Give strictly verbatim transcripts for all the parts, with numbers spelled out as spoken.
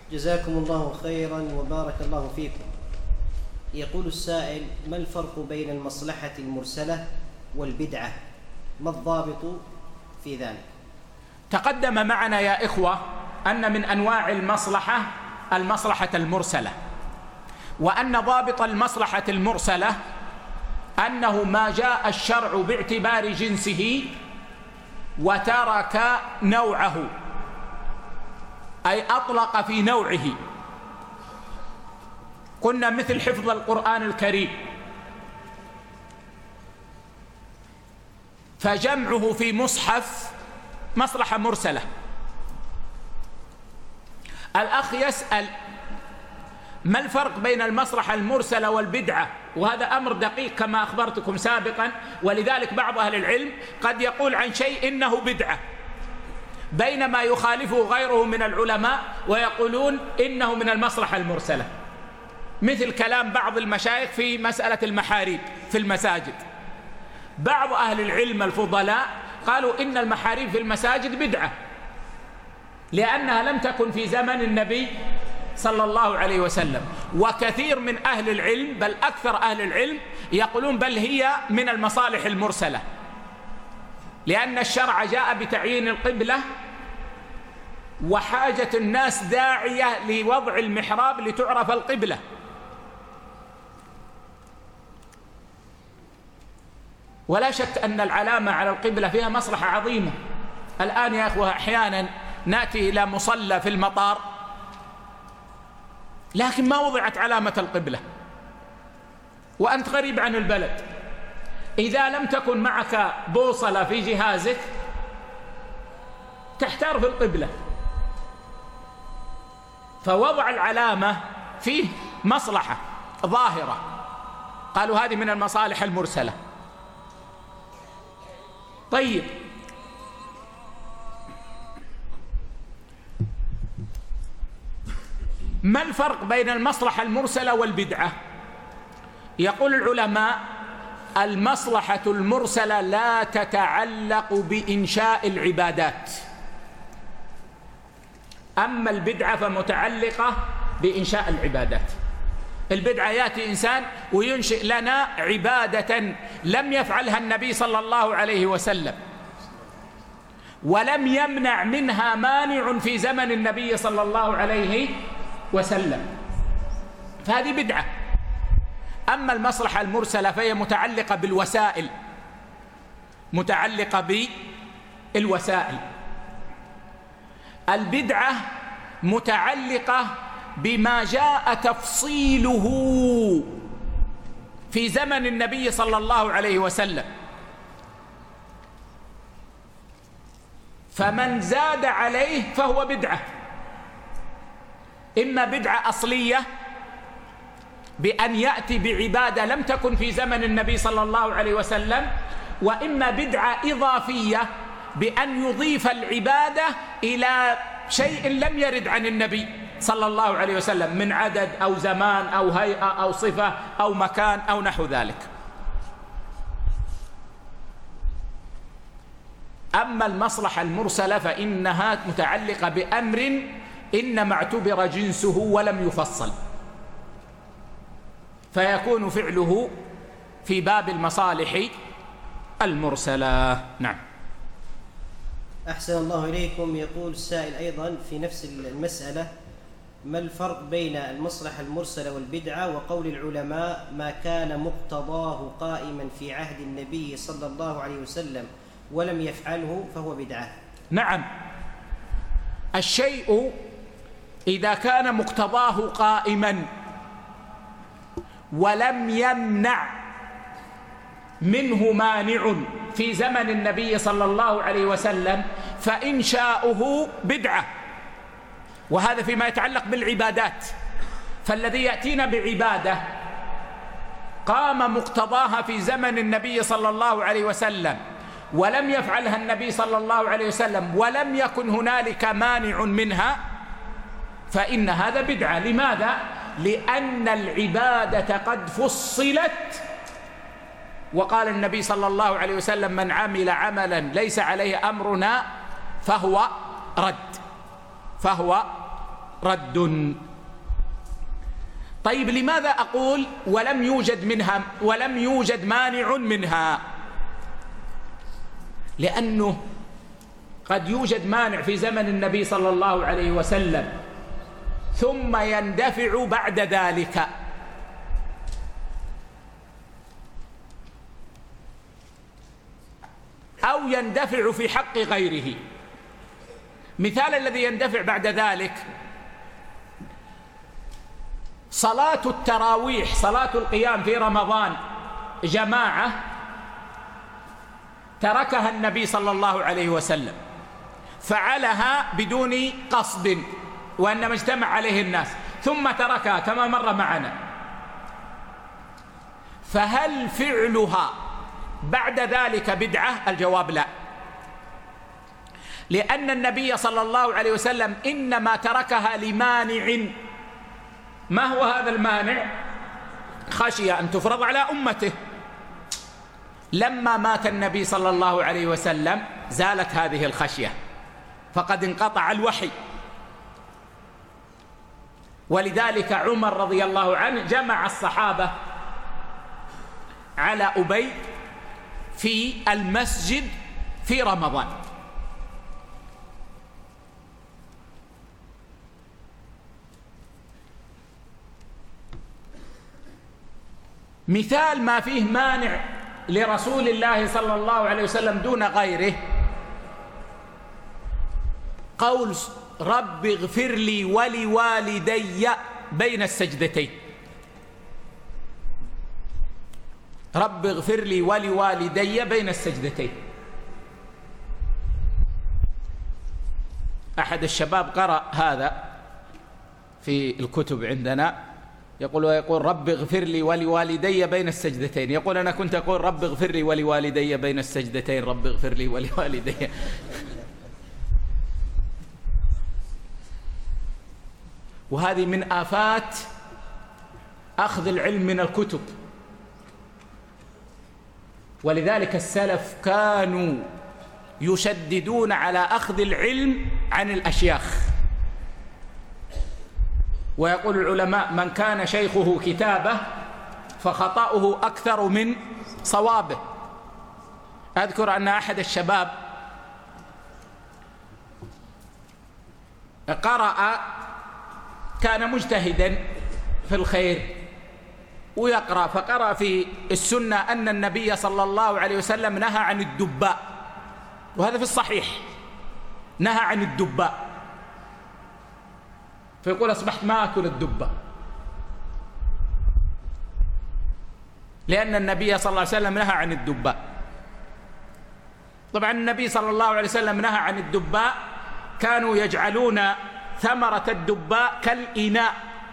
جزاكم الله خيرا وبارك الله فيكم. يقول السائل: ما الفرق بين المصلحة المرسلة والبدعة؟ ما الضابط في ذلك؟ تقدم معنا يا إخوة أن من أنواع المصلحة المصلحة المرسلة، وأن ضابط المصلحة المرسلة أنه ما جاء الشرع باعتبار جنسه وترك نوعه، أي أطلق في نوعه. قلنا مثل حفظ القرآن الكريم، فجمعه في مصحف مصلحة مرسلة. الأخ يسأل: ما الفرق بين المصلحة المرسلة والبدعة؟ وهذا أمر دقيق كما أخبرتكم سابقا، ولذلك بعض أهل العلم قد يقول عن شيء إنه بدعة بينما يخالفه غيره من العلماء ويقولون إنه من المصلحة المرسلة، مثل كلام بعض المشايخ في مسألة المحاريب في المساجد. بعض أهل العلم الفضلاء قالوا إن المحاريب في المساجد بدعة لأنها لم تكن في زمن النبي صلى الله عليه وسلم، وكثير من أهل العلم بل أكثر أهل العلم يقولون بل هي من المصالح المرسلة، لأن الشرع جاء بتعيين القبلة وحاجة الناس داعية لوضع المحراب لتعرف القبلة. ولا شك أن العلامة على القبلة فيها مصلحة عظيمة. الآن يا أخوة أحيانا نأتي إلى مصلى في المطار لكن ما وضعت علامة القبلة وأنت غريب عن البلد، إذا لم تكن معك بوصلة في جهازك تحتار في القبلة، فوضع العلامة فيه مصلحة ظاهرة، قالوا هذه من المصالح المرسلة. طيب، ما الفرق بين المصلحة المرسلة والبدعة؟ يقول العلماء: المصلحة المرسلة لا تتعلق بإنشاء العبادات، أما البدعة فمتعلقة بإنشاء العبادات. البدعة يأتي إنسان وينشئ لنا عبادة لم يفعلها النبي صلى الله عليه وسلم ولم يمنع منها مانع في زمن النبي صلى الله عليه وسلم، فهذه بدعة. أما المصلحة المرسلة فهي متعلقة بالوسائل، متعلقة بالوسائل. البدعة متعلقة بما جاء تفصيله في زمن النبي صلى الله عليه وسلم، فمن زاد عليه فهو بدعة، إما بدعة أصلية بأن يأتي بعبادة لم تكن في زمن النبي صلى الله عليه وسلم، وإما بدعة إضافية بأن يضيف العبادة إلى شيء لم يرد عن النبي صلى الله عليه وسلم من عدد أو زمان أو هيئة أو صفة أو مكان أو نحو ذلك. أما المصلحة المرسلة فإنها متعلقة بأمر إنما اعتبر جنسه ولم يفصل، فيكون فعله في باب المصالح المرسلة. نعم. أحسن الله إليكم. يقول السائل أيضا في نفس المسألة: ما الفرق بين المصلحة المرسلة والبدعة وقول العلماء ما كان مقتضاه قائما في عهد النبي صلى الله عليه وسلم ولم يفعله فهو بدعة؟ نعم، الشيء إذا كان مقتضاه قائما ولم يمنع منه مانع في زمن النبي صلى الله عليه وسلم فإنشاؤه بدعة، وهذا فيما يتعلق بالعبادات. فالذي يأتينا بعبادة قام مقتضاها في زمن النبي صلى الله عليه وسلم ولم يفعلها النبي صلى الله عليه وسلم ولم يكن هنالك مانع منها فإن هذا بدعة. لماذا؟ لأن العبادة قد فصلت، وقال النبي صلى الله عليه وسلم: من عمل عملا ليس عليه أمرنا فهو رد، فهو رد. طيب لماذا أقول ولم يوجد منها ولم يوجد مانع منها؟ لأنه قد يوجد مانع في زمن النبي صلى الله عليه وسلم ثم يندفع بعد ذلك. أو يندفع في حق غيره. مثال الذي يندفع بعد ذلك صلاة التراويح، صلاة القيام في رمضان جماعة، تركها النبي صلى الله عليه وسلم، فعلها بدون قصد وإنما اجتمع عليه الناس، ثم تركها كما مر معنا. فهل فعلها بعد ذلك بدعة؟ الجواب لا، لأن النبي صلى الله عليه وسلم إنما تركها لمانع. ما هو هذا المانع؟ خشية أن تفرض على أمته. لما مات النبي صلى الله عليه وسلم زالت هذه الخشية، فقد انقطع الوحي، ولذلك عمر رضي الله عنه جمع الصحابة على أبي في المسجد في رمضان. مثال ما فيه مانع لرسول الله صلى الله عليه وسلم دون غيره قول رب اغفر لي ولوالدي بين السجدتين. رب اغفر لي ولوالدي بين السجدتين. أحد الشباب قرأ هذا في الكتب عندنا، يقول ويقول رب اغفر لي ولوالدي بين السجدتين، يقول أنا كنت أقول رب اغفر لي ولوالدي بين السجدتين، رب اغفر لي ولوالدي. وهذه من آفات أخذ العلم من الكتب. ولذلك السلف كانوا يشددون على أخذ العلم عن الأشياخ. ويقول العلماء من كان شيخه كتابه فخطأه أكثر من صوابه. أذكر أن أحد الشباب قرأ، كان مجتهدا في الخير ويقرأ، فقرأ في السنة أن النبي صلى الله عليه وسلم نهى عن الدباء، وهذا في الصحيح، نهى عن الدباء، فيقول أصبحت ما أكل الدباء، لأن النبي صلى الله عليه وسلم نهى عن الدباء. طبعا النبي صلى الله عليه وسلم نهى عن الدباء، كانوا يجعلون ثمرة الدباء كالإناء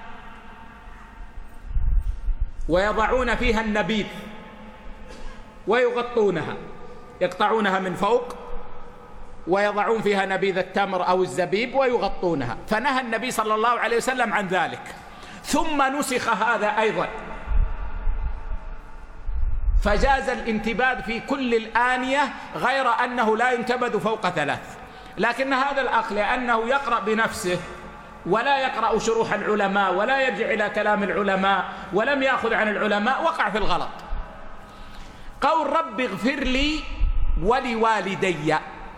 ويضعون فيها النبيذ ويغطونها، يقطعونها من فوق ويضعون فيها نبيذ التمر أو الزبيب ويغطونها، فنهى النبي صلى الله عليه وسلم عن ذلك. ثم نسخ هذا أيضا، فجاز الانتباذ في كل الآنية غير أنه لا ينتبذ فوق ثلاث. لكن هذا الأخ لأنه يقرأ بنفسه ولا يقرأ شروح العلماء ولا يرجع إلى كلام العلماء ولم يأخذ عن العلماء، وقع في الغلط. قول رب اغفر لي ولوالدي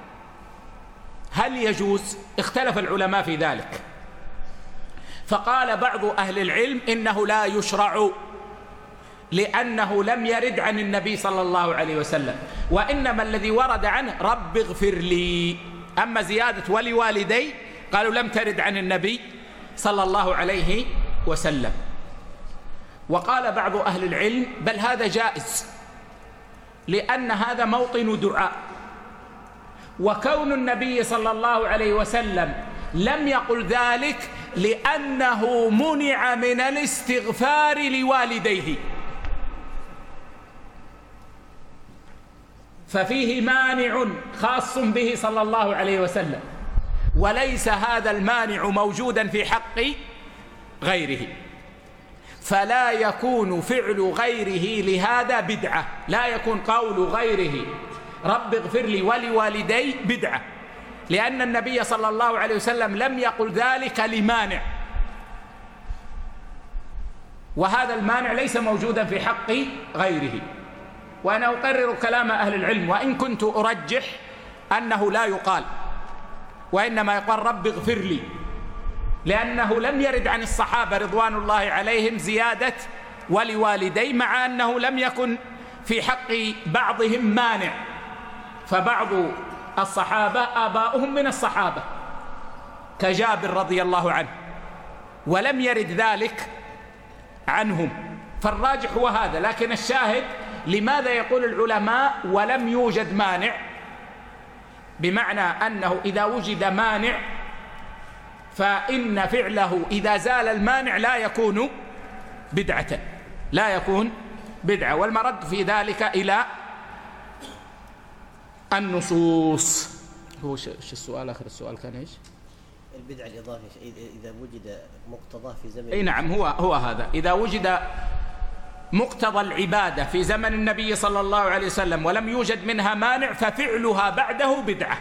هل يجوز؟ اختلف العلماء في ذلك، فقال بعض أهل العلم إنه لا يشرع، لأنه لم يرد عن النبي صلى الله عليه وسلم، وإنما الذي ورد عنه رب اغفر لي. أما زيادة ولوالدي قالوا لم ترد عن النبي صلى الله عليه وسلم. وقال بعض أهل العلم بل هذا جائز، لأن هذا موطن دعاء، وكون النبي صلى الله عليه وسلم لم يقل ذلك لأنه منع من الاستغفار لوالديه، ففيه مانع خاص به صلى الله عليه وسلم، وليس هذا المانع موجودا في حق غيره، فلا يكون فعل غيره لهذا بدعة، لا يكون قول غيره رب اغفر لي ولوالدي بدعة، لأن النبي صلى الله عليه وسلم لم يقل ذلك لمانع، وهذا المانع ليس موجودا في حق غيره. وأنا أقرر كلام أهل العلم، وإن كنت أرجح أنه لا يقال، وإنما يقال رب اغفر لي، لأنه لم يرد عن الصحابة رضوان الله عليهم زيادة ولوالدي، مع أنه لم يكن في حق بعضهم مانع، فبعض الصحابة آباؤهم من الصحابة كجابر رضي الله عنه، ولم يرد ذلك عنهم، فالراجح هو هذا. لكن الشاهد لماذا يقول العلماء ولم يوجد مانع؟ بمعنى أنه إذا وجد مانع فإن فعله إذا زال المانع لا يكون بدعة، لا يكون بدعة. والمرد في ذلك إلى النصوص. هو شو السؤال؟ آخر السؤال كان إيش؟ البدعة الإضافية إذا وجد مقتضاه في زمن. أي نعم، هو هو هذا. إذا وجد مقتضى العبادة في زمن النبي صلى الله عليه وسلم ولم يوجد منها مانع ففعلها بعده بدعة.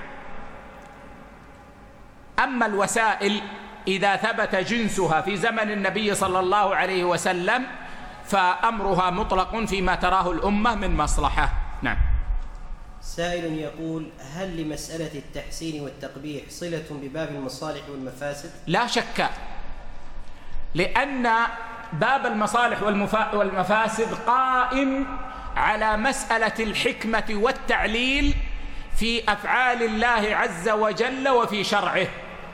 أما الوسائل إذا ثبت جنسها في زمن النبي صلى الله عليه وسلم فأمرها مطلق فيما تراه الأمة من مصلحة. نعم. سائل يقول: هل لمسألة التحسين والتقبيح صلة بباب المصالح والمفاسد؟ لا شك، لأن باب المصالح والمفاسد قائم على مسألة الحكمة والتعليل في أفعال الله عز وجل وفي شرعه.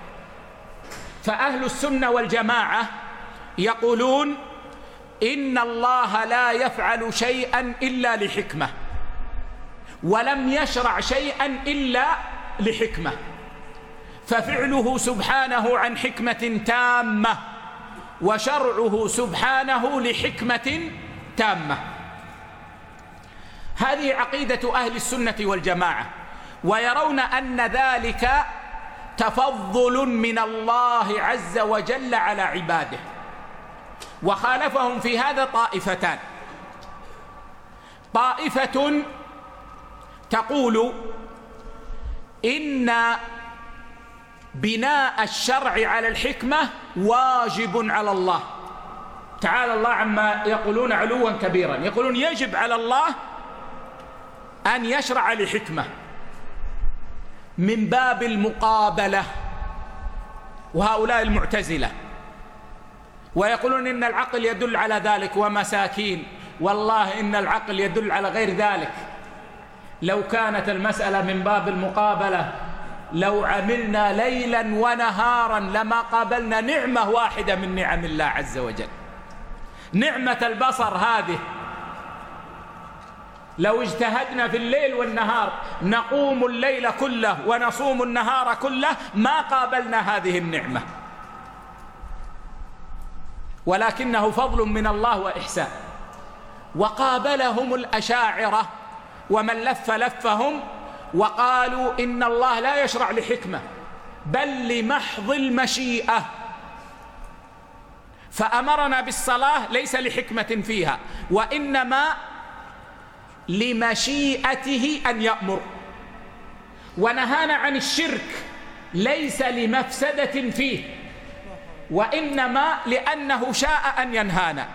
فأهل السنة والجماعة يقولون إن الله لا يفعل شيئا إلا لحكمة، ولم يشرع شيئا إلا لحكمة، ففعله سبحانه عن حكمة تامة، وشرعه سبحانه لحكمة تامة. هذه عقيدة أهل السنة والجماعة، ويرون أن ذلك تفضل من الله عز وجل على عباده. وخالفهم في هذا طائفتان: طائفة تقول إن بناء الشرع على الحكمة واجب على الله تعالى الله عما يقولون علوا كبيرا، يقولون يجب على الله أن يشرع لحكمة من باب المقابلة، وهؤلاء المعتزلة، ويقولون إن العقل يدل على ذلك، ومساكين والله إن العقل يدل على غير ذلك. لو كانت المسألة من باب المقابلة لو عملنا ليلا ونهارا لما قابلنا نعمة واحدة من نعم الله عز وجل، نعمة البصر هذه. لو اجتهدنا في الليل والنهار نقوم الليل كله ونصوم النهار كله ما قابلنا هذه النعمة، ولكنه فضل من الله وإحسان. وقابلهم الأشاعرة ومن لف لفهم وقالوا إن الله لا يشرع لحكمة بل لمحض المشيئة، فأمرنا بالصلاة ليس لحكمة فيها وإنما لمشيئته أن يأمر، ونهانا عن الشرك ليس لمفسدة فيه وإنما لأنه شاء أن ينهانا.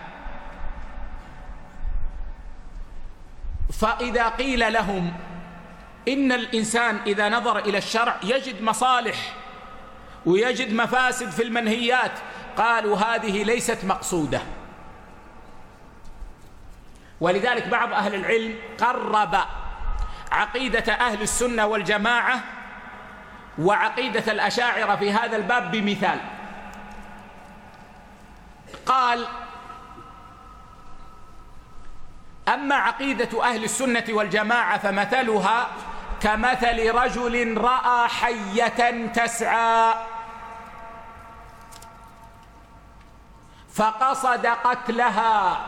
فإذا قيل لهم إن الإنسان إذا نظر إلى الشرع يجد مصالح ويجد مفاسد في المنهيات، قالوا هذه ليست مقصودة. ولذلك بعض أهل العلم قرب عقيدة أهل السنة والجماعة وعقيدة الأشاعرة في هذا الباب بمثال. قال: أما عقيدة أهل السنة والجماعة فمثلها كمثل رجل رأى حية تسعى فقصد قتلها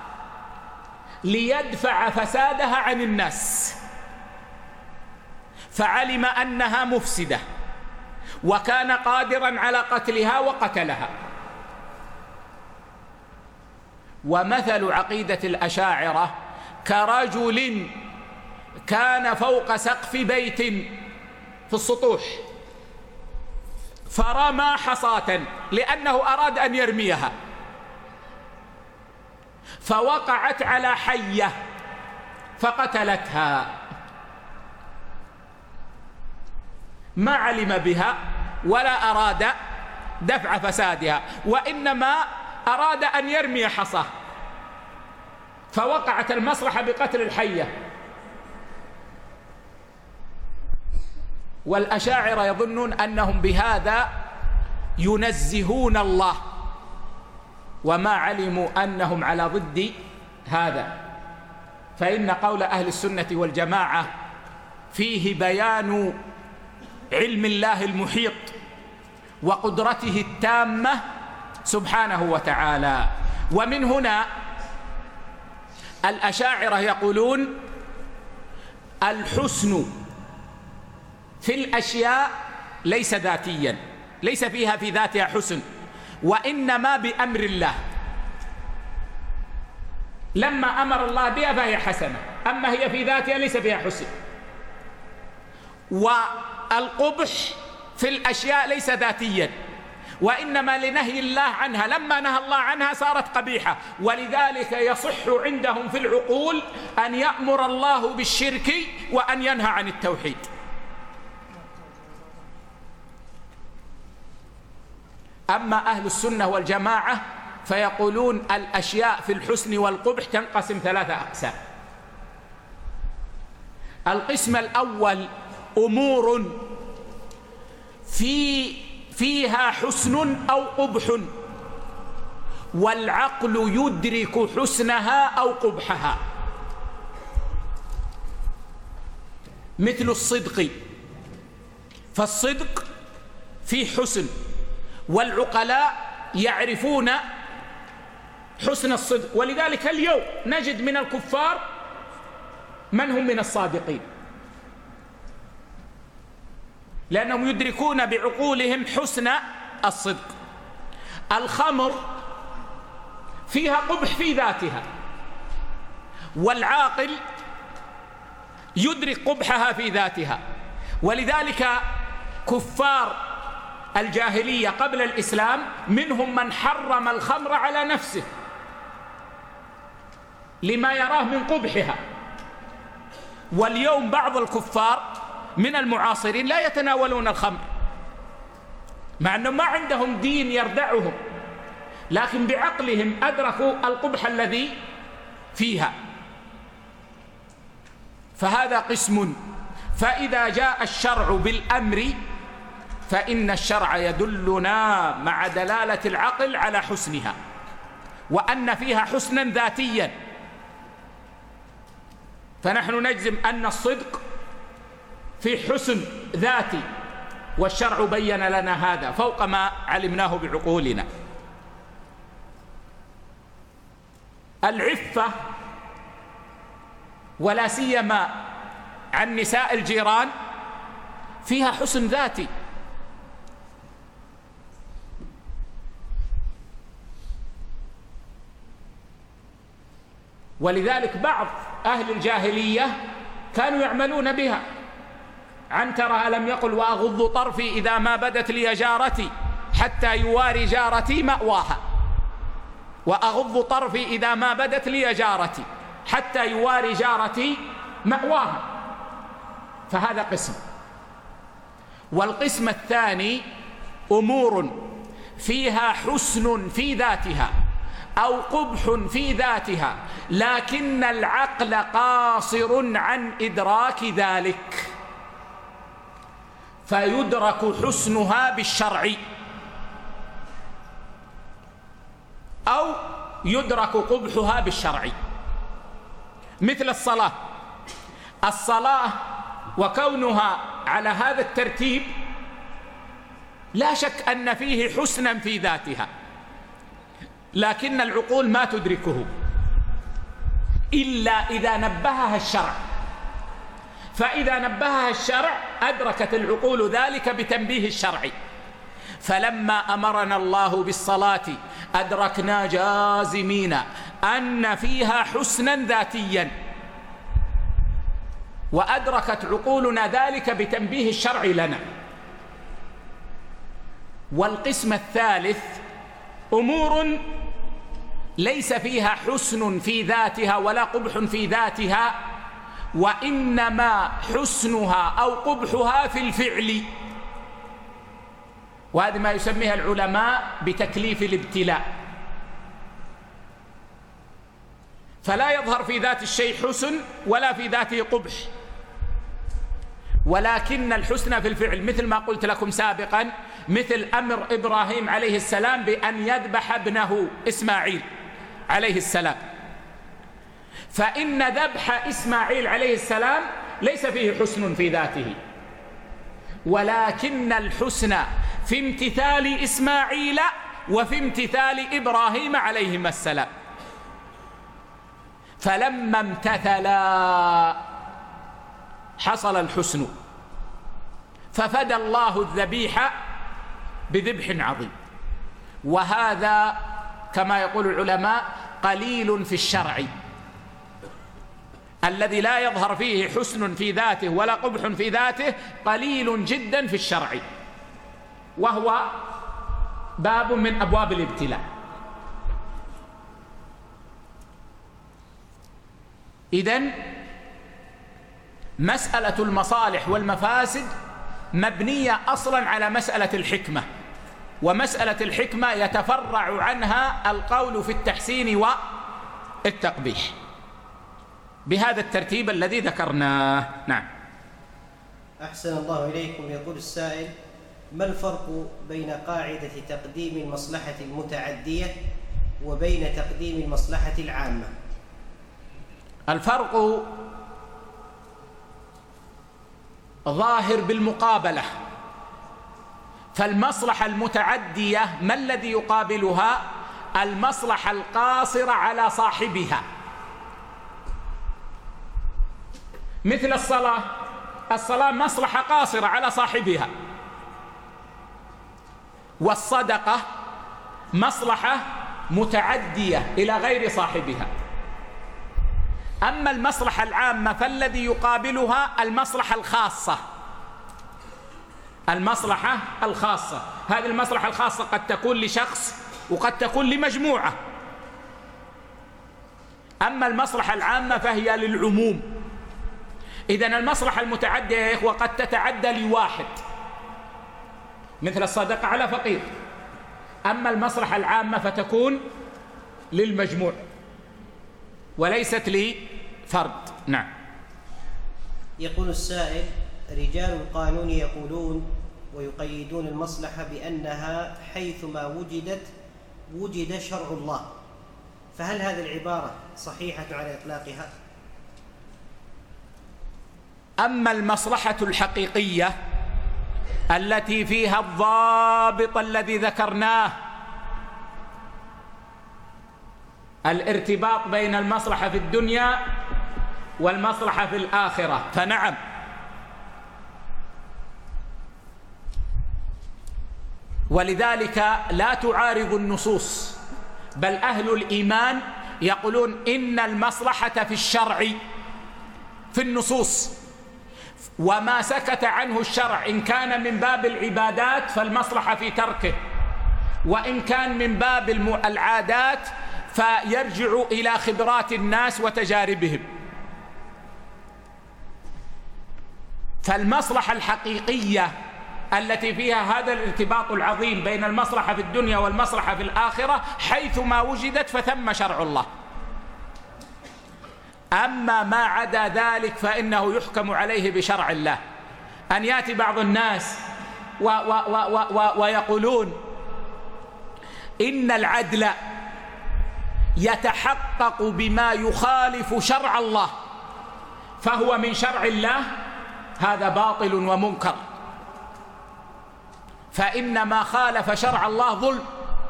ليدفع فسادها عن الناس، فعلم أنها مفسدة وكان قادرا على قتلها وقتلها. ومثل عقيدة الأشاعرة كرجل كان فوق سقف بيت في السطوح فرمى حصاة لأنه أراد أن يرميها، فوقعت على حية فقتلتها، ما علم بها ولا أراد دفع فسادها، وإنما أراد أن يرمي حصاه، فوقعت المصلحة بقتل الحية. والأشاعرة يظنون أنهم بهذا ينزهون الله، وما علموا أنهم على ضد هذا. فإن قول أهل السنة والجماعة فيه بيان علم الله المحيط وقدرته التامة سبحانه وتعالى. ومن هنا الأشاعرة يقولون الحسن في الأشياء ليس ذاتيا، ليس فيها في ذاتها حسن، وإنما بأمر الله. لما أمر الله بها فهي حسنة، أما هي في ذاتها ليس فيها حسن. والقبح في الأشياء ليس ذاتيا، وإنما لنهي الله عنها، لما نهى الله عنها صارت قبيحة. ولذلك يصح عندهم في العقول أن يأمر الله بالشرك وأن ينهى عن التوحيد. أما أهل السنة والجماعة فيقولون الأشياء في الحسن والقبح تنقسم ثلاثة أقسام. القسم الأول أمور في فيها حسن أو قبح، والعقل يدرك حسنها أو قبحها، مثل الصدق، فالصدق فيه حسن، والعقلاء يعرفون حسن الصدق. ولذلك اليوم نجد من الكفار من هم من الصادقين، لأنهم يدركون بعقولهم حسن الصدق. الخمر فيها قبح في ذاتها، والعاقل يدرك قبحها في ذاتها. ولذلك كفار الجاهلية قبل الإسلام منهم من حرم الخمر على نفسه لما يراه من قبحها. واليوم بعض الكفار من المعاصرين لا يتناولون الخمر، مع أنهم ما عندهم دين يردعهم، لكن بعقلهم أدركوا القبح الذي فيها. فهذا قسم. فإذا جاء الشرع بالأمر فإن الشرع يدلنا مع دلالة العقل على حسنها، وأن فيها حسنا ذاتيا. فنحن نجزم أن الصدق في حسن ذاتي، والشرع بين لنا هذا فوق ما علمناه بعقولنا. العفة ولا سيما عن نساء الجيران فيها حسن ذاتي، ولذلك بعض أهل الجاهلية كانوا يعملون بها. عنترة ألم يقل وأغض طرفي إذا ما بدت لي جارتي حتى يواري جارتي مأواها، وأغض طرفي إذا ما بدت لي جارتي حتى يواري جارتي مأواها. فهذا قسم. والقسم الثاني أمور فيها حسن في ذاتها أو قبح في ذاتها، لكن العقل قاصر عن إدراك ذلك، فيدرك حسنها بالشرع أو يدرك قبحها بالشرع. مثل الصلاة. الصلاة وكونها على هذا الترتيب لا شك أن فيه حسنا في ذاتها، لكن العقول ما تدركه إلا إذا نبهها الشرع. فإذا نبهها الشرع أدركت العقول ذلك بتنبيه الشرع. فلما أمرنا الله بالصلاة أدركنا جازمين أن فيها حسنا ذاتيا، وأدركت عقولنا ذلك بتنبيه الشرع لنا. والقسم الثالث أمور ليس فيها حسن في ذاتها ولا قبح في ذاتها، وإنما حسنها أو قبحها في الفعل، وهذا ما يسميها العلماء بتكليف الابتلاء. فلا يظهر في ذات الشيء حسن ولا في ذاته قبح، ولكن الحسن في الفعل، مثل ما قلت لكم سابقا، مثل أمر إبراهيم عليه السلام بأن يذبح ابنه إسماعيل عليه السلام، فإن ذبح إسماعيل عليه السلام ليس فيه حسن في ذاته، ولكن الحسن في امتثال إسماعيل وفي امتثال إبراهيم عليهما السلام. فلما امتثلا حصل الحسن، ففدى الله الذبيح بذبح عظيم. وهذا كما يقول العلماء قليل في الشرع، الذي لا يظهر فيه حسن في ذاته ولا قبح في ذاته قليل جدا في الشرع، وهو باب من أبواب الابتلاء. إذن مسألة المصالح والمفاسد مبنية أصلا على مسألة الحكمة، ومسألة الحكمة يتفرع عنها القول في التحسين والتقبيح بهذا الترتيب الذي ذكرناه. نعم. أحسن الله إليكم. يقول السائل: ما الفرق بين قاعدة تقديم المصلحة المتعدية وبين تقديم المصلحة العامة؟ الفرق ظاهر بالمقابلة، فالمصلحة المتعدية ما الذي يقابلها؟ المصلحة القاصرة على صاحبها، مثل الصلاة. الصلاة مصلحة قاصرة على صاحبها، والصدقة مصلحة متعدية إلى غير صاحبها. أما المصلحة العامة فالذي يقابلها المصلحة الخاصة. المصلحة الخاصة هذه المصلحة الخاصة قد تكون لشخص وقد تكون لمجموعة. أما المصلحة العامة فهي للعموم. إذن المصلحة المتعدية يا إخوة قد تتعدى لواحد، مثل الصدقة على فقير. أما المصلحة العامة فتكون للمجموع وليست لفرد. نعم. يقول السائل: رجال القانون يقولون ويقيدون المصلحة بأنها حيثما وجدت وجد شرع الله، فهل هذه العبارة صحيحة على إطلاقها؟ أما المصلحة الحقيقية التي فيها الضابط الذي ذكرناه، الارتباط بين المصلحة في الدنيا والمصلحة في الآخرة، فنعم. ولذلك لا تعارض النصوص، بل أهل الإيمان يقولون إن المصلحة في الشرع في النصوص، وما سكت عنه الشرع إن كان من باب العبادات فالمصلحة في تركه، وإن كان من باب العادات فيرجع إلى خبرات الناس وتجاربهم. فالمصلحة الحقيقية التي فيها هذا الارتباط العظيم بين المصلحة في الدنيا والمصلحة في الآخرة حيثما وجدت فثم شرع الله. أما ما عدا ذلك فإنه يحكم عليه بشرع الله. أن يأتي بعض الناس و و و و ويقولون إن العدل يتحقق بما يخالف شرع الله فهو من شرع الله، هذا باطل ومنكر، فإن ما خالف شرع الله ظلم،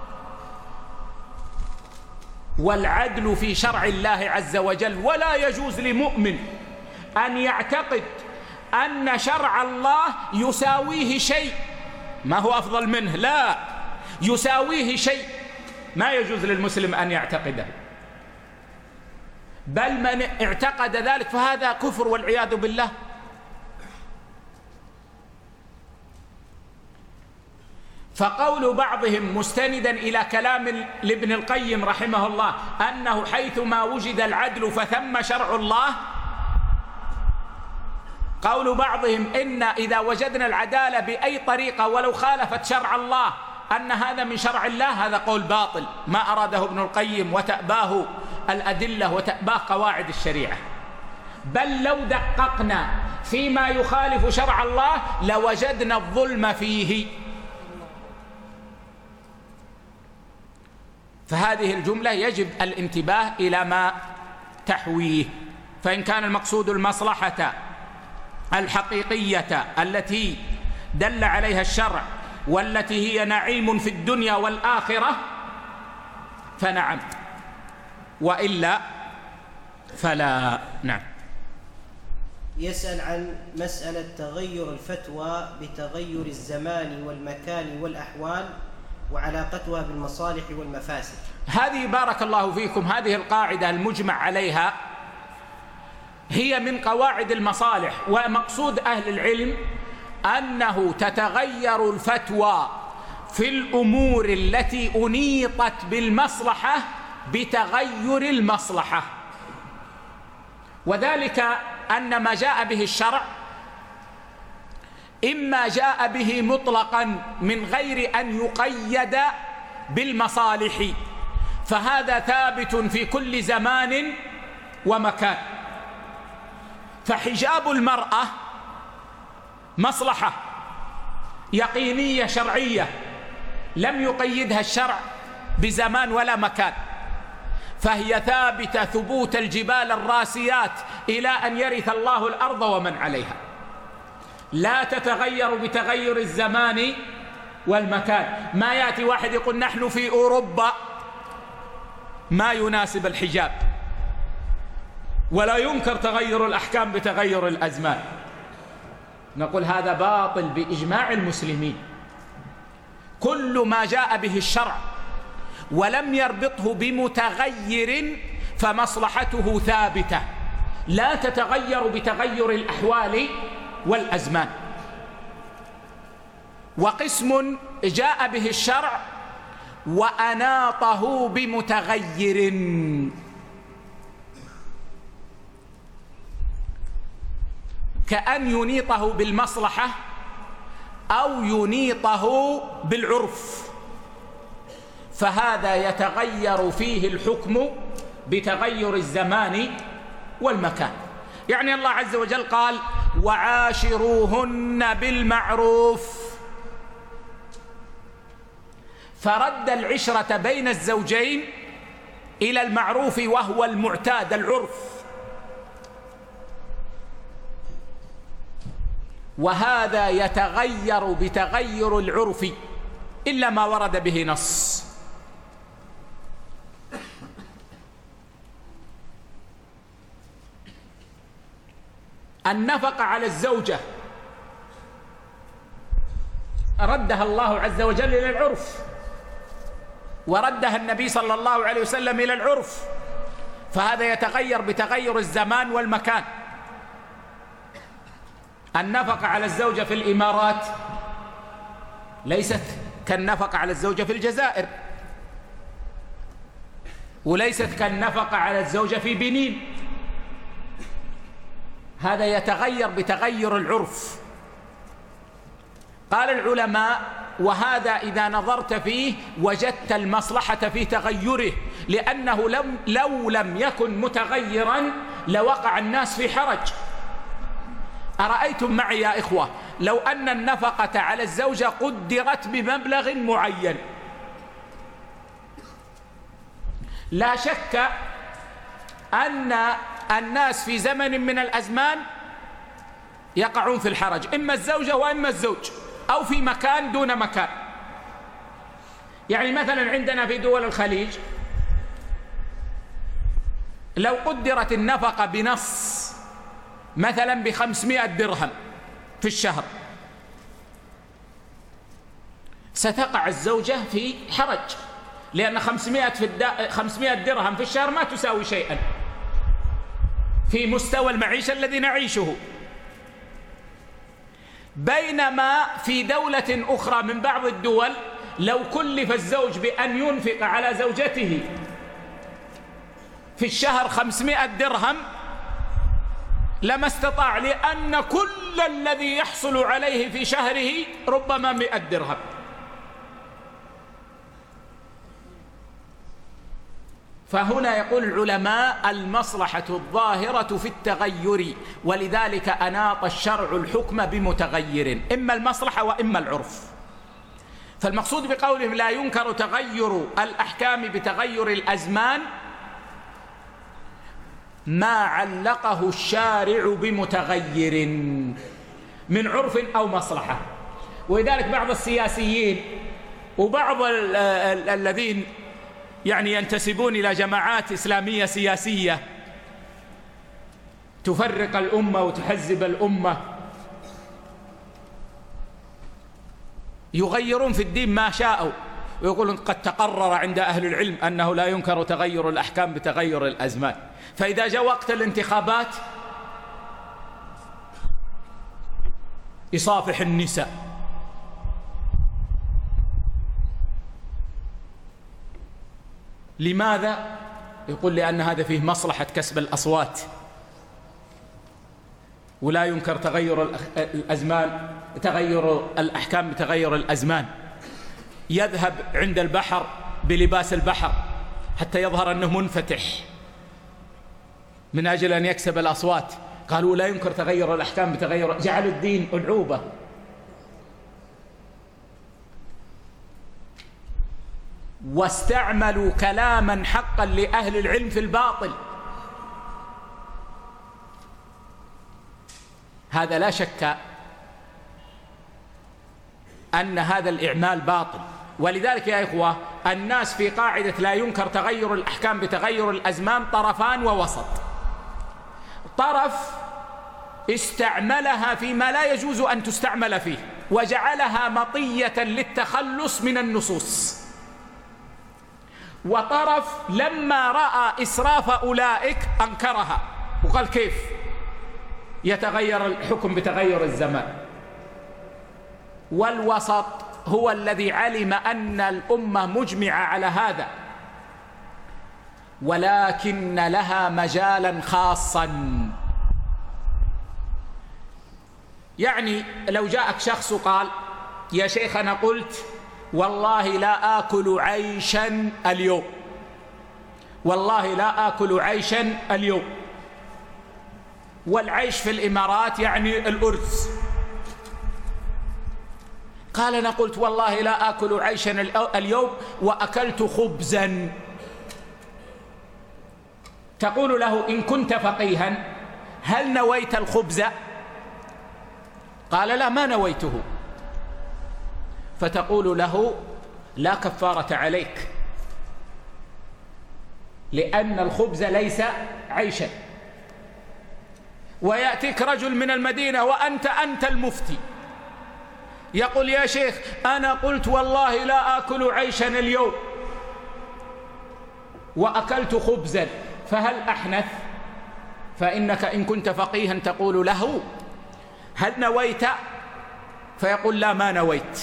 والعدل في شرع الله عز وجل. ولا يجوز لمؤمن أن يعتقد أن شرع الله يساويه شيء، ما هو أفضل منه، لا، يساويه شيء، ما يجوز للمسلم أن يعتقده. بل من اعتقد ذلك فهذا كفر والعياذ بالله. فقول بعضهم مستندا إلى كلام لابن القيم رحمه الله أنه حيثما وجد العدل فثم شرع الله، قول بعضهم إن إذا وجدنا العدالة بأي طريقة ولو خالفت شرع الله أن هذا من شرع الله، هذا قول باطل ما أراده ابن القيم وتأباه الأدلة وتأباه قواعد الشريعة. بل لو دققنا فيما يخالف شرع الله لوجدنا الظلم فيه. فهذه الجملة يجب الانتباه إلى ما تحويه. فإن كان المقصود المصلحة الحقيقية التي دل عليها الشرع والتي هي نعيم في الدنيا والآخرة فنعم، وإلا فلا. نعم. يسأل عن مسألة تغير الفتوى بتغير الزمان والمكان والأحوال وعلاقتها بالمصالح والمفاسد. هذه بارك الله فيكم هذه القاعدة المجمع عليها هي من قواعد المصالح، ومقصود أهل العلم أنه تتغير الفتوى في الأمور التي أنيطت بالمصلحة بتغير المصلحة، وذلك أن ما جاء به الشرع إما جاء به مطلقا من غير أن يقيد بالمصالح، فهذا ثابت في كل زمان ومكان. فحجاب المرأة مصلحة يقينية شرعية لم يقيدها الشرع بزمان ولا مكان، فهي ثابتة ثبوت الجبال الراسيات إلى أن يرث الله الأرض ومن عليها، لا تتغير بتغير الزمان والمكان. ما يأتي واحد يقول نحن في أوروبا ما يناسب الحجاب، ولا ينكر تغير الأحكام بتغير الأزمان، نقول هذا باطل بإجماع المسلمين. كل ما جاء به الشرع ولم يربطه بمتغير فمصلحته ثابتة لا تتغير بتغير الأحوال والأزمان. وقسم جاء به الشرع وأناطه بمتغير، كأن ينيطه بالمصلحة أو ينيطه بالعرف، فهذا يتغير فيه الحكم بتغير الزمان والمكان. يعني الله عز وجل قال وعاشروهن بالمعروف، فرد العشرة بين الزوجين إلى المعروف وهو المعتاد العرف، وهذا يتغير بتغير العرف إلا ما ورد به نص. النفقة على الزوجة ردها الله عز وجل إلى العرف، وردها النبي صلى الله عليه وسلم إلى العرف، فهذا يتغير بتغير الزمان والمكان. النفقة على الزوجة في الإمارات ليست كالنفقة على الزوجة في الجزائر، وليست كالنفقة على الزوجة في بنين، هذا يتغير بتغير العرف. قال العلماء وهذا إذا نظرت فيه وجدت المصلحة في تغيره، لأنه لم لو لم يكن متغيرا لوقع الناس في حرج. أرأيتم معي يا إخوة لو أن النفقة على الزوجة قدرت بمبلغ معين، لا شك أن الناس في زمن من الأزمان يقعون في الحرج، إما الزوجة وإما الزوج، أو في مكان دون مكان. يعني مثلا عندنا في دول الخليج لو قدرت النفقة بنص مثلا بخمسمائة درهم في الشهر، ستقع الزوجة في حرج، لأن خمسمائة, في الدا... خمسمائة درهم في الشهر ما تساوي شيئا في مستوى المعيشة الذي نعيشه. بينما في دولة أخرى من بعض الدول لو كلف الزوج بأن ينفق على زوجته في الشهر خمسمائة درهم لما استطاع، لأن كل الذي يحصل عليه في شهره ربما مئة درهم. فهنا يقول العلماء المصلحة الظاهرة في التغير، ولذلك أناط الشرع الحكم بمتغير، إما المصلحة وإما العرف. فالمقصود بقولهم لا ينكر تغير الأحكام بتغير الأزمان ما علقه الشارع بمتغير من عرف أو مصلحة. ولذلك بعض السياسيين وبعض الذين يعني ينتسبون إلى جماعات إسلامية سياسية تفرق الأمة وتحزب الأمة يغيرون في الدين ما شاءوا، ويقولون قد تقرر عند أهل العلم أنه لا ينكر تغير الأحكام بتغير الأزمان. فإذا جاء وقت الانتخابات يصافح النساء، لماذا؟ يقول لأن هذا فيه مصلحة كسب الأصوات، ولا ينكر تغير الأزمان تغير الأحكام بتغير الأزمان. يذهب عند البحر بلباس البحر حتى يظهر أنه منفتح من أجل أن يكسب الأصوات. قالوا لا ينكر تغير الأحكام بتغير، جعلوا الدين ألعوبة. واستعملوا كلاما حقا لأهل العلم في الباطل. هذا لا شك أن هذا الإعمال باطل. ولذلك يا إخوة الناس في قاعدة لا ينكر تغير الأحكام بتغير الأزمان طرفان ووسط. طرف استعملها فيما لا يجوز أن تستعمل فيه وجعلها مطية للتخلص من النصوص، وطرف لما رأى إسراف أولئك أنكرها وقال كيف يتغير الحكم بتغير الزمان. والوسط هو الذي علم أن الأمة مجمعة على هذا، ولكن لها مجالا خاصا. يعني لو جاءك شخص وقال يا شيخ أنا قلت والله لا آكل عيشا اليوم، والله لا آكل عيشا اليوم، والعيش في الإمارات يعني الأرز. قال أنا قلت والله لا آكل عيشا اليوم وأكلت خبزا. تقول له إن كنت فقيها هل نويت الخبز؟ قال لا ما نويته. فتقول له لا كفارة عليك، لأن الخبز ليس عيشا. ويأتيك رجل من المدينة وأنت أنت المفتي يقول يا شيخ أنا قلت والله لا آكل عيشا اليوم وأكلت خبزا، فهل أحنث؟ فإنك إن كنت فقيها تقول له هل نويت؟ فيقول لا ما نويت.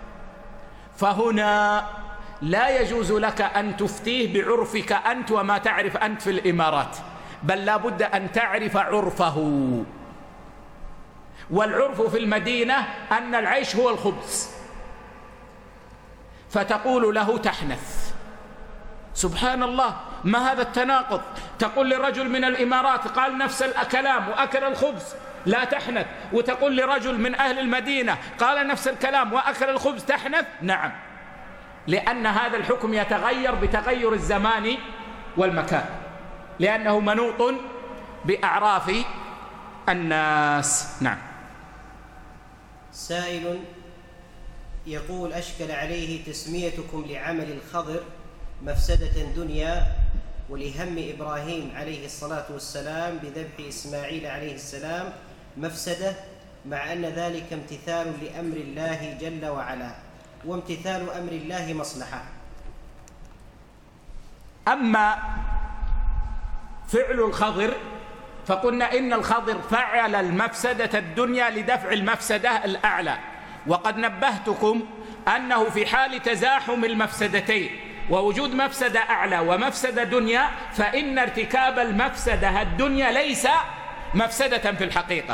فهنا لا يجوز لك أن تفتيه بعرفك أنت وما تعرف أنت في الإمارات، بل لا بد أن تعرف عرفه. والعرف في المدينة أن العيش هو الخبز، فتقول له تحنث. سبحان الله، ما هذا التناقض؟ تقول لرجل من الإمارات قال نفس الكلام وأكل الخبز لا تحنث، وتقول لرجل من أهل المدينة قال نفس الكلام وأكل الخبز تحنث؟ نعم، لأن هذا الحكم يتغير بتغير الزمان والمكان، لأنه منوط بأعراف الناس. نعم. سائل يقول أشكل عليه تسميتكم لعمل الخضر مفسدة دنيا ولهم إبراهيم عليه الصلاة والسلام بذبح إسماعيل عليه السلام مفسدة، مع أن ذلك امتثال لأمر الله جل وعلا، وامتثال أمر الله مصلحة. أما فعل الخضر فقلنا إن الخضر فعل المفسدة الدنيا لدفع المفسدة الأعلى، وقد نبهتكم أنه في حال تزاحم المفسدتين ووجود مفسدة أعلى ومفسدة دنيا، فإن ارتكاب المفسدة الدنيا ليس مفسدة في الحقيقة،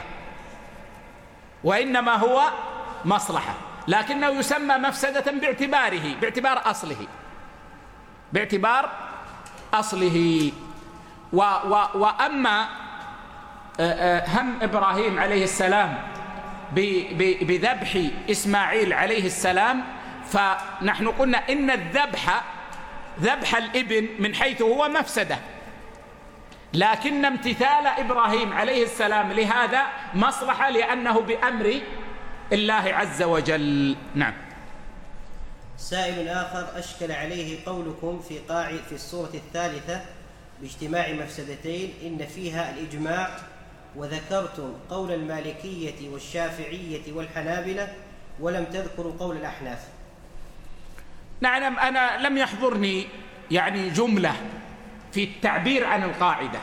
وإنما هو مصلحة، لكنه يسمى مفسدة باعتباره باعتبار أصله باعتبار أصله و و وأما هم إبراهيم عليه السلام بذبح إسماعيل عليه السلام، فنحن قلنا إن الذبح ذبح الابن من حيث هو مفسدة، لكن امتثال إبراهيم عليه السلام لهذا مصلحة، لأنه بأمر الله عز وجل. نعم. سائل آخر أشكل عليه قولكم في قاع في الصورة الثالثة باجتماع مفسدتين إن فيها الإجماع، وذكرتم قول المالكية والشافعية والحنابلة ولم تذكروا قول الأحناف. نعم، أنا لم يحضرني يعني جملة في التعبير عن القاعدة،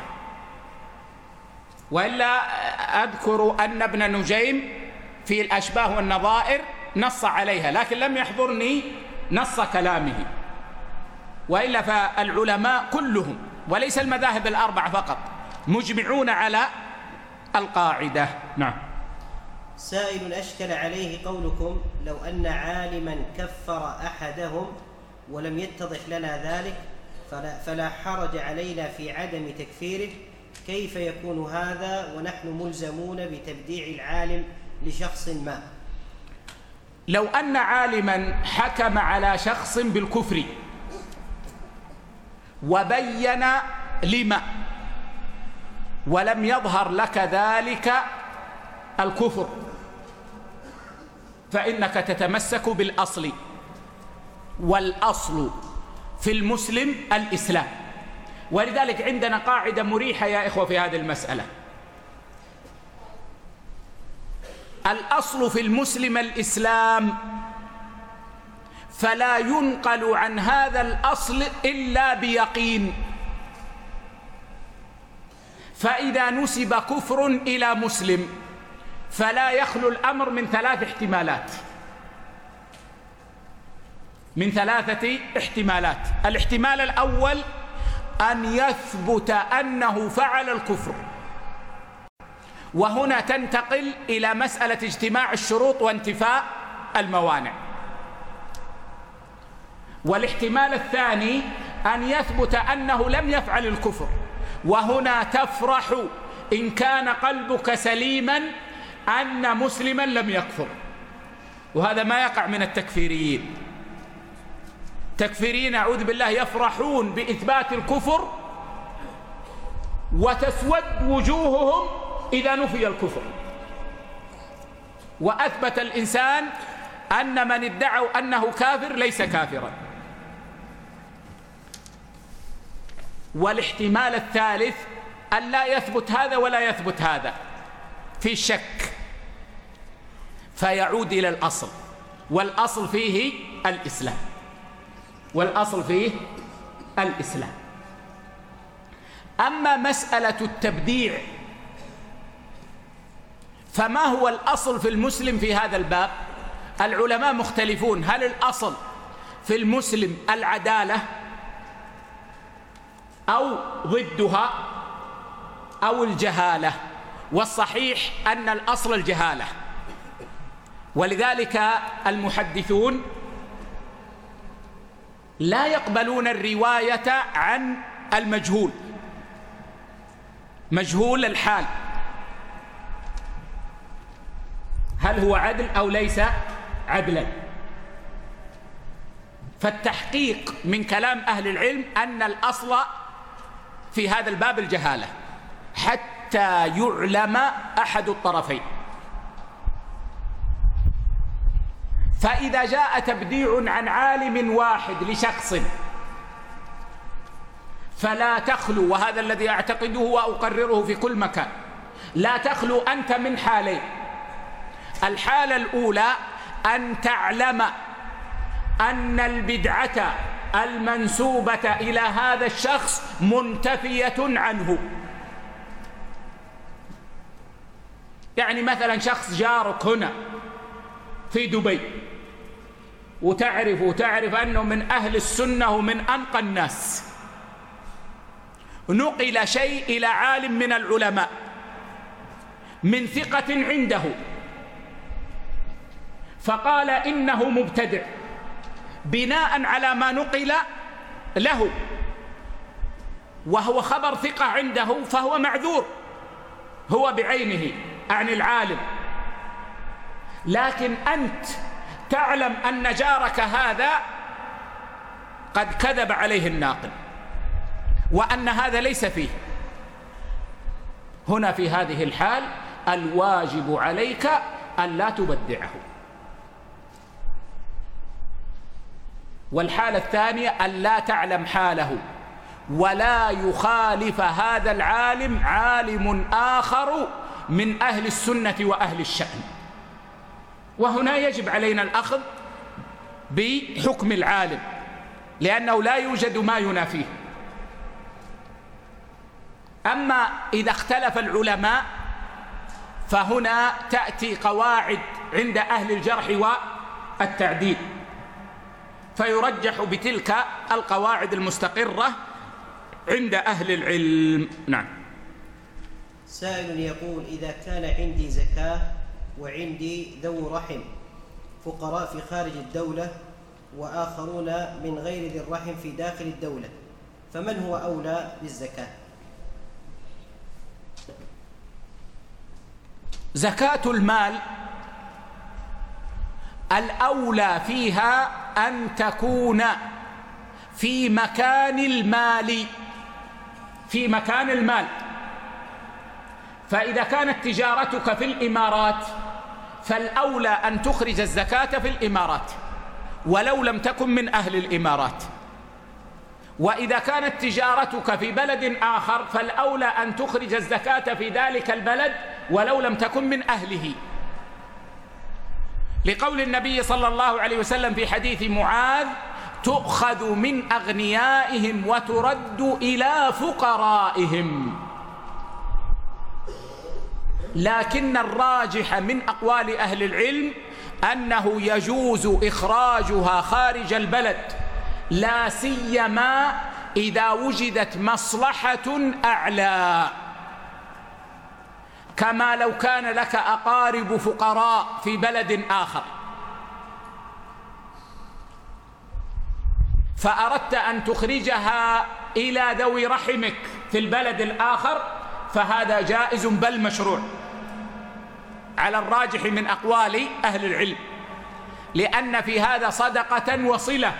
وإلا أذكر أن ابن نجيم في الأشباه والنظائر نص عليها، لكن لم يحضرني نص كلامه، وإلا فالعلماء كلهم وليس المذاهب الأربعة فقط مجمعون على القاعدة. نعم. سائل أشكل عليه قولكم لو أن عالما كفر أحدهم ولم يتضح لنا ذلك فلا, فلا حرج علينا في عدم تكفيره، كيف يكون هذا ونحن ملزمون بتبديع العالم لشخص ما؟ لو أن عالما حكم على شخص بالكفر وبين لما ولم يظهر لك ذلك الكفر، فإنك تتمسك بالأصل، والأصل في المسلم الإسلام. ولذلك عندنا قاعدة مريحة يا إخوة في هذه المسألة: الأصل في المسلم الإسلام، فلا ينقل عن هذا الأصل إلا بيقين. فإذا نسب كفر إلى مسلم فلا يخلو الأمر من ثلاث احتمالات من ثلاثة احتمالات الاحتمال الأول أن يثبت أنه فعل الكفر، وهنا تنتقل إلى مسألة اجتماع الشروط وانتفاء الموانع. والاحتمال الثاني أن يثبت أنه لم يفعل الكفر، وهنا تفرح إن كان قلبك سليما أن مسلما لم يكفر، وهذا ما يقع من التكفيريين. تكفيريين أعوذ بالله يفرحون بإثبات الكفر وتسود وجوههم إذا نفي الكفر، وأثبت الإنسان أن من ادعوا أنه كافر ليس كافرا. والاحتمال الثالث أن لا يثبت هذا ولا يثبت هذا، في شك، فيعود إلى الأصل، والأصل فيه الإسلام والأصل فيه الإسلام. أما مسألة التبديع فما هو الأصل في المسلم في هذا الباب؟ العلماء مختلفون، هل الأصل في المسلم العدالة أو ضدها أو الجهالة؟ والصحيح أن الأصل الجهالة، ولذلك المحدثون لا يقبلون الرواية عن المجهول، مجهول الحال، هل هو عدل أو ليس عدلا. فالتحقيق من كلام أهل العلم أن الأصل في هذا الباب الجهالة حتى يعلم أحد الطرفين. فإذا جاء تبديع عن عالم واحد لشخص فلا تخلو، وهذا الذي أعتقده وأقرره في كل مكان، لا تخلو أنت من حالين: الحالة الأولى أن تعلم أن البدعة المنسوبة إلى هذا الشخص منتفية عنه، يعني مثلا شخص جارك هنا في دبي وتعرف وتعرف أنه من أهل السنة ومن أنقى الناس، نقل شيء إلى عالم من العلماء من ثقة عنده فقال إنه مبتدع بناء على ما نقل له، وهو خبر ثقة عنده، فهو معذور هو بعينه عن العالم. لكن أنت تعلم أن جارك هذا قد كذب عليه الناقل وأن هذا ليس فيه. هنا في هذه الحال الواجب عليك أن لا تبدعه. والحالة الثانية أن لا تعلم حاله ولا يخالف هذا العالم عالم آخر من أهل السنة وأهل الشأن. وهنا يجب علينا الأخذ بحكم العالم لأنه لا يوجد ما ينافيه. أما إذا اختلف العلماء فهنا تأتي قواعد عند أهل الجرح والتعديل فيرجح بتلك القواعد المستقرة عند أهل العلم. نعم. سائل يقول: إذا كان عندي زكاة وعندي ذو رحم فقراء في خارج الدولة وآخرون من غير ذي الرحم في داخل الدولة، فمن هو أولى بالزكاة؟ زكاة المال الأولى فيها أن تكون في مكان المال، في مكان المال. فإذا كانت تجارتك في الإمارات فالأولى أن تخرج الزكاة في الإمارات ولو لم تكن من أهل الإمارات. وإذا كانت تجارتك في بلد آخر فالأولى أن تخرج الزكاة في ذلك البلد ولو لم تكن من أهله، لقول النبي صلى الله عليه وسلم في حديث معاذ: تؤخذ من أغنيائهم وترد إلى فقرائهم. لكن الراجح من أقوال أهل العلم أنه يجوز إخراجها خارج البلد، لا سيما إذا وجدت مصلحة أعلى، كما لو كان لك أقارب فقراء في بلد آخر فأردت أن تخرجها إلى ذوي رحمك في البلد الآخر فهذا جائز بل مشروع على الراجح من أقوال أهل العلم، لأن في هذا صدقة وصلة.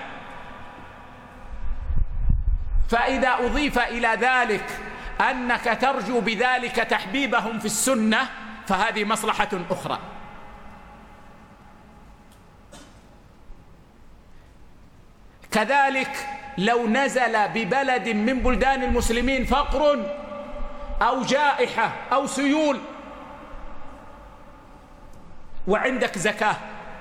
فإذا أضيف إلى ذلك أنك ترجو بذلك تحبيبهم في السنة فهذه مصلحة أخرى. كذلك لو نزل ببلد من بلدان المسلمين فقر أو جائحة أو سيول وعندك زكاة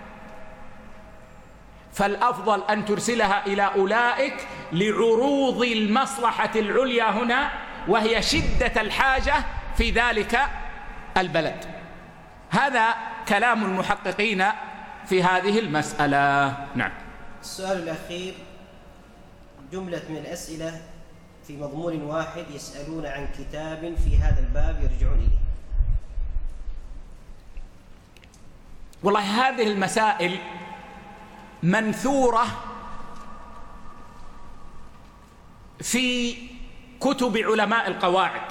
فالأفضل أن ترسلها إلى أولئك لعروض المصلحة العليا هنا وهي شدة الحاجة في ذلك البلد. هذا كلام المحققين في هذه المسألة. نعم. السؤال الأخير جملة من الأسئلة في مضمون واحد يسألون عن كتاب في هذا الباب يرجعون إليه. والله هذه المسائل منثورة في كتب علماء القواعد،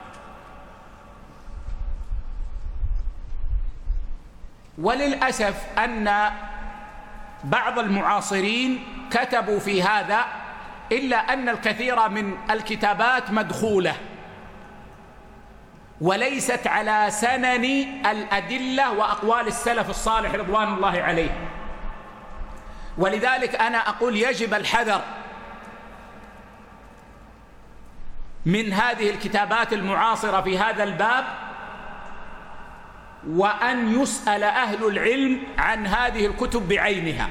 وللأسف أن بعض المعاصرين كتبوا في هذا، إلا أن الكثير من الكتابات مدخولة وليست على سنن الأدلة وأقوال السلف الصالح رضوان الله عليه. ولذلك أنا أقول يجب الحذر من هذه الكتابات المعاصرة في هذا الباب، وأن يسأل أهل العلم عن هذه الكتب بعينها.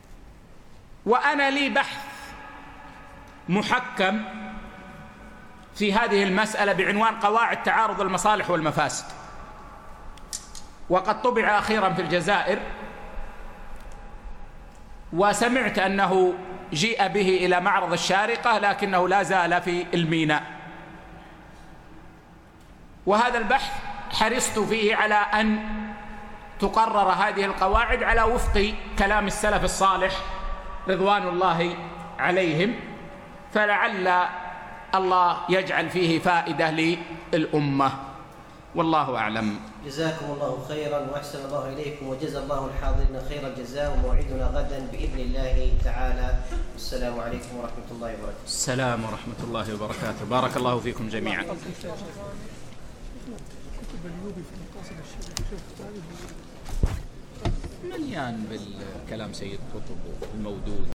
وأنا لي بحث محكم في هذه المسألة بعنوان قواعد تعارض المصالح والمفاسد، وقد طبع أخيرا في الجزائر، وسمعت أنه جيء به إلى معرض الشارقة لكنه لا زال في الميناء. وهذا البحث حرصت فيه على أن تقرر هذه القواعد على وفق كلام السلف الصالح رضوان الله عليهم، فلعل الله يجعل فيه فائدة للأمة، والله أعلم. جزاكم الله خيرا وأحسن الله إليكم، وجزا الله الحاضرين خير الجزاء، وموعدنا غدا بإذن الله تعالى. السلام عليكم ورحمة الله وبركاته. السلام ورحمة الله وبركاته. بارك الله فيكم جميعا. مليان بالكلام سيد قطب المودود.